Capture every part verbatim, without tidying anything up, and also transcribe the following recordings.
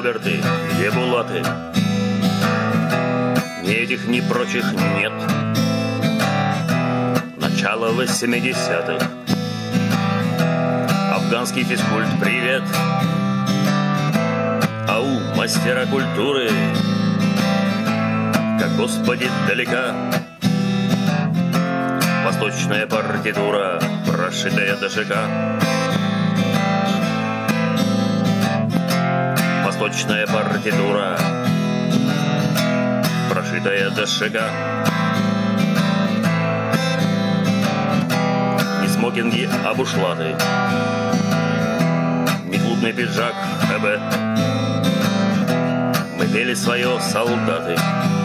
Роберты, где Булаты? Ни этих, ни прочих нет. Начало восьмидесятых. Афганский физкульт, привет. Ау, мастера культуры, как, Господи, далека восточная партитура, прошитая до шика. Восточная партитура, прошитая до шика. Не смокинги, а бушлаты, не клубный пиджак, ХБ. Мы пели свое, солдаты,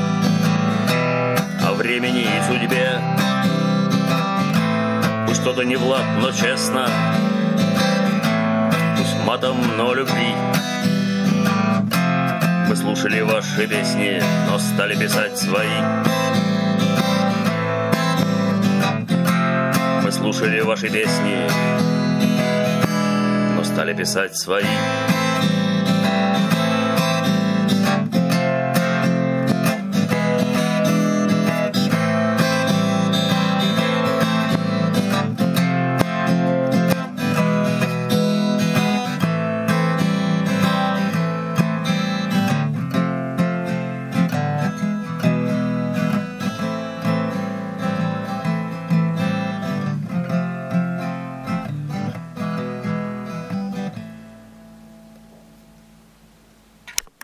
о времени и судьбе. Пусть что-то не Влад, но честно, пусть матом, но любви. Мы слушали ваши песни, но стали писать свои. Мы слушали ваши песни, но стали писать свои.